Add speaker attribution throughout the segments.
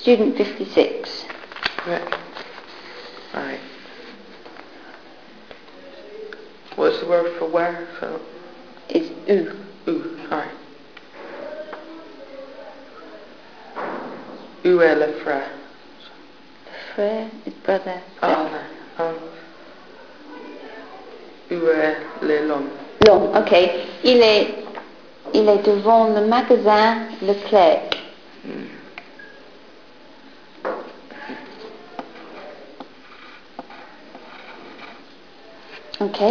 Speaker 1: Student 56.
Speaker 2: Correct. Alright. What's the word for where? So,
Speaker 1: It's U.
Speaker 2: où. Alright. Où est le frère?
Speaker 1: Frère is brother.
Speaker 2: Ah, non. Où est l'homme?
Speaker 1: L'homme, ok. Il est devant le magasin Leclerc. Ok.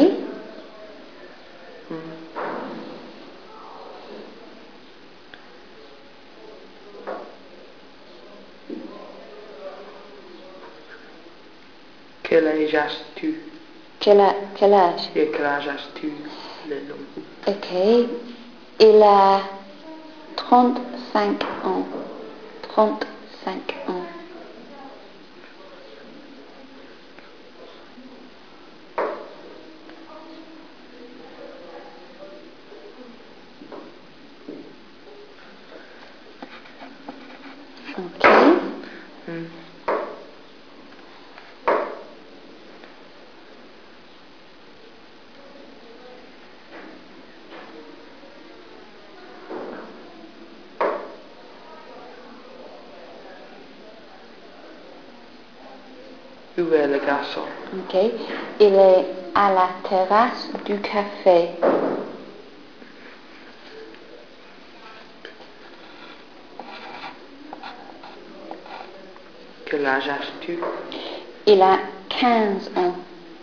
Speaker 2: Quel âge as-tu?
Speaker 1: Quel âge?
Speaker 2: Et quel âge as-tu, l'homme?
Speaker 1: Ok. Il a 35 ans. 35 ans. Ok.
Speaker 2: Où est le garçon?
Speaker 1: Ok. Il est à la terrasse du café.
Speaker 2: Quel âge as-tu?
Speaker 1: Il a 15 ans.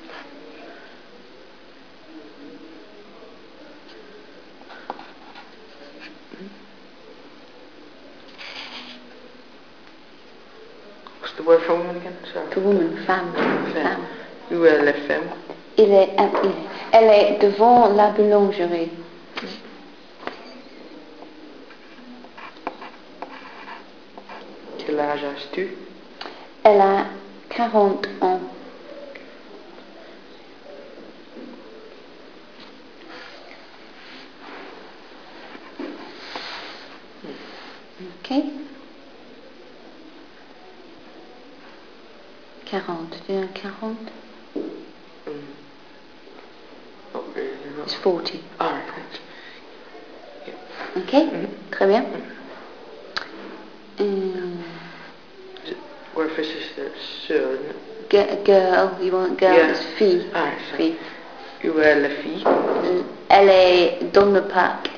Speaker 2: What's the word for woman again? Sorry.
Speaker 1: The woman, femme.
Speaker 2: Femme. Où est la femme?
Speaker 1: Elle est devant la boulangerie.
Speaker 2: Quel âge as-tu?
Speaker 1: Elle a 40 ans. Ok. 40. Do you know 40?
Speaker 2: Not really, no.
Speaker 1: It's 40.
Speaker 2: Alright, thanks.
Speaker 1: Ok. Très bien.
Speaker 2: Word for sister, sœur, isn't it?
Speaker 1: Girl. You want girl?
Speaker 2: Yeah.
Speaker 1: It's fille.
Speaker 2: Alright, so.
Speaker 1: Fille.
Speaker 2: Où est la fille?
Speaker 1: Elle est dans le parc.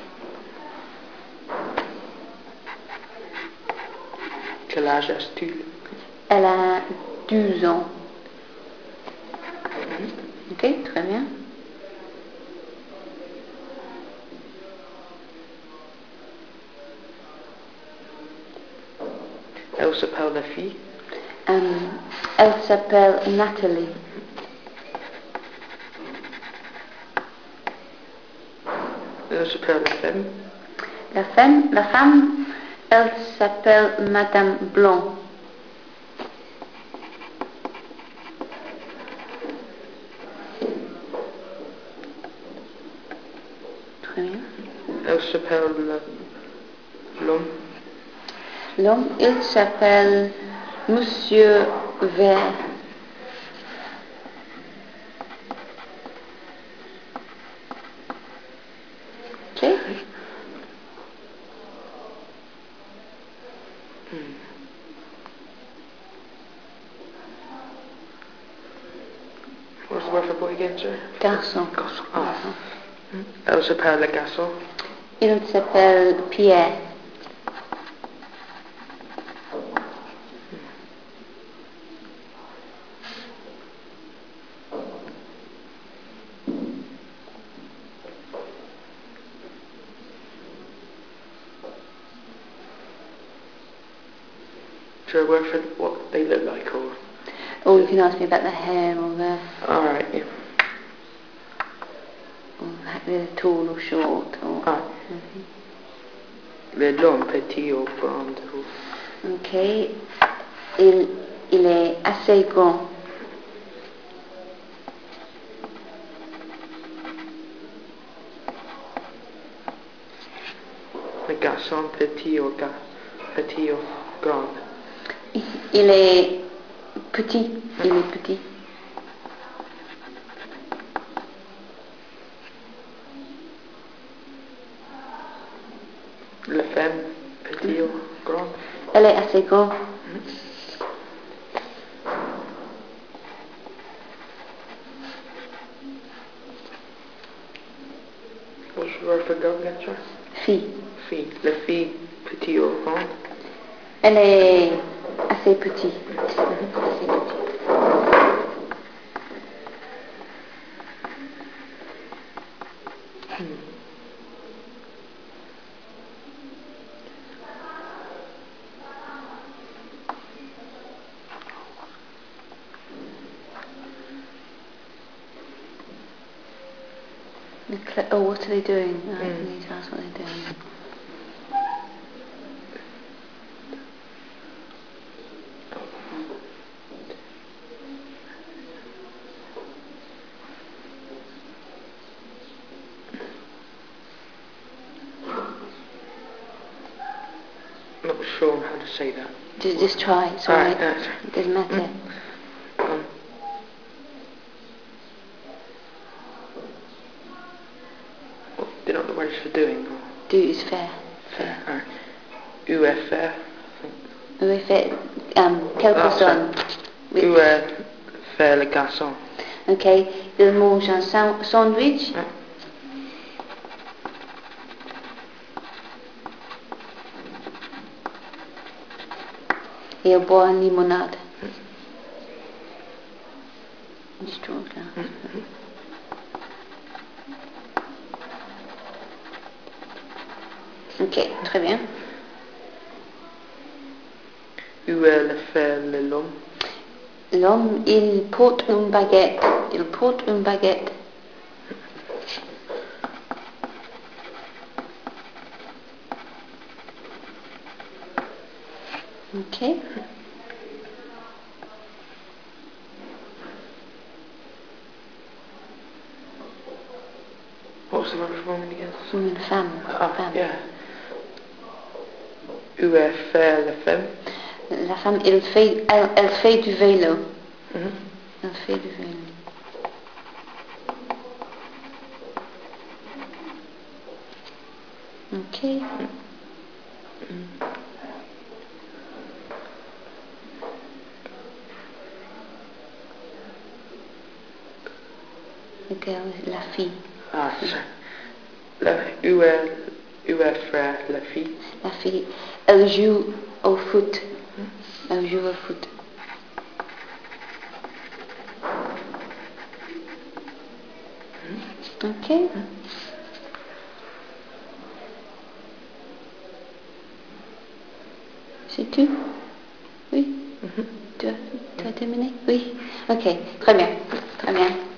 Speaker 2: Quel âge as-tu?
Speaker 1: Elle a 12 ans. Ok, très bien.
Speaker 2: Elle s'appelle la fille?
Speaker 1: Elle s'appelle Nathalie.
Speaker 2: Elle s'appelle la femme?
Speaker 1: La femme, elle s'appelle Madame Blanc. Très bien.
Speaker 2: Elle s'appelle l'homme?
Speaker 1: L'homme, il s'appelle Monsieur Vert. Ok.
Speaker 2: What's the word for boy again, sir?
Speaker 1: Garçon.
Speaker 2: Garçon. Oh. Elle s'appelle le garçon?
Speaker 1: Il s'appelle Pierre.
Speaker 2: Is there a word for what they look like, or?
Speaker 1: Or you can ask me about the hair or
Speaker 2: Alright, yeah.
Speaker 1: they're tall or short or.
Speaker 2: Ah. Le long, petit ou grand?
Speaker 1: Ok. Il est assez grand.
Speaker 2: Le garçon, petit ou grand?
Speaker 1: Il est petit. Il est petit.
Speaker 2: La femme, petit ou grand?
Speaker 1: Elle est assez grande.
Speaker 2: What's the word for girl again, sir?
Speaker 1: Fille.
Speaker 2: Fille. La fille, petit ou grand?
Speaker 1: Elle est assez petite. Assez petite. Oh, what are they doing? I need to ask what they're doing.
Speaker 2: Not sure how to say that.
Speaker 1: Just try. It's all right. It doesn't matter.
Speaker 2: Do you know what the word is for doing?
Speaker 1: Do is faire.
Speaker 2: Faire. Alright. Où est faire?
Speaker 1: Où est fait quelque personne.
Speaker 2: Où est faire le garçon?
Speaker 1: Ok. Il mange un sandwich. Et il boit une limonade. Une straw glass. Ok, très bien.
Speaker 2: Où est le faire l'homme?
Speaker 1: L'homme, il porte une baguette. Il porte une baguette. Ok.
Speaker 2: What was the word for woman again?
Speaker 1: Une femme. Femme.
Speaker 2: Yeah. Où est faire la femme?
Speaker 1: La femme, elle fait du vélo. Elle fait du vélo. Ok. Le girl, la fille.
Speaker 2: Ah, c'est ça. Où est frère la fille?
Speaker 1: La fille, elle joue au foot. Elle joue au foot. Ok. C'est tout? Oui. Tu as terminé? Oui. Ok, très bien. Très bien.